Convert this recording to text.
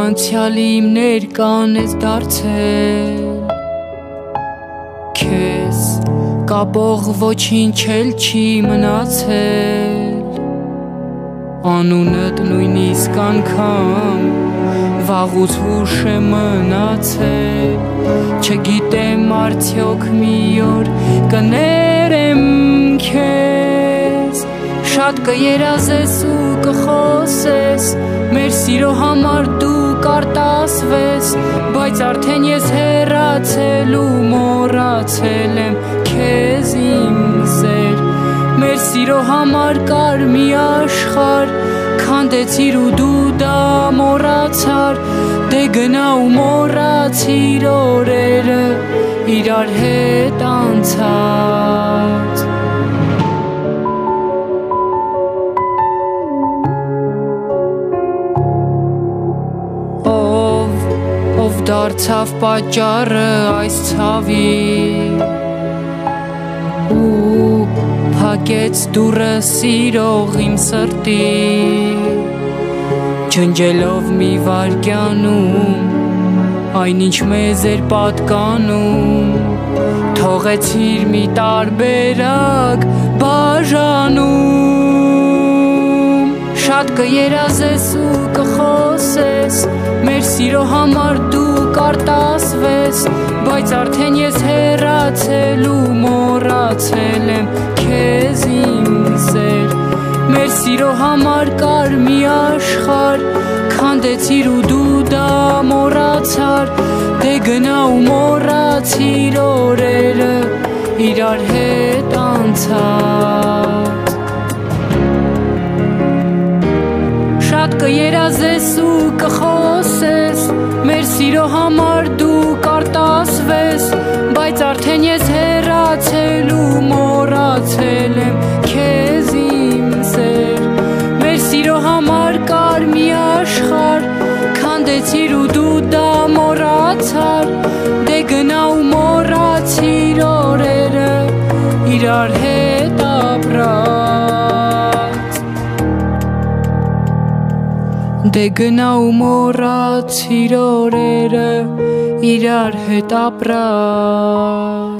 անցյալ իմ ներկան ես դարձել Քեզ կապող ոչինչ էլ չի մնացել Անունդ նույնիսկ անգամ վաղուց հուշ է մնացել Չգիտեմ արդյոք մի օր կներեմ քեզ Շատ կերազես ու կխոսես Մեր սիրո համար դու կարտասվես Բայց արդեն ես հեռացել ու մոռացել եմ քեզ իմ սեր Մեր սիրո համար կար մի աշխարհ Քանդեցիր ու դու դա մոռացար Դե գնա ու մոռացիր օրերը իրար հետ անցած Ով դարձավ պատճառը այս ցավի ու փակեց դուռը սիրող իմ սրտի ջնջելով մի վայրկյանում այնինչ մեզ էր պատկանում թողեցիր մի տարբերակ բաժանում Շատ կերազես ու կխոսես Մեր սիրո համար դու կարտասվես Բայց արդեն ես հեռացել ու մոռացել եմ քեզ իմ սեր Մեր սիրո համար կար մի աշխարհ Քանդեցիր ու դու դա մոռացար Դե գնա ու մոռացիր օրերը իրար հետ անցած Շատ կերազես ու կխոսես Մեր սիրո համար դու կարտասվես Բայց արդեն ես հեռացել ու մոռացել եմ քեզ իմ սեր Մեր սիրո համար կար մի աշխարհ Քանդեցիր ու դու դա մոռացար Դե գնա ու մոռացիր օրերը իրար հետ ապրած Դե գնա ու մոռացիր օրերը իրար հետ ապրած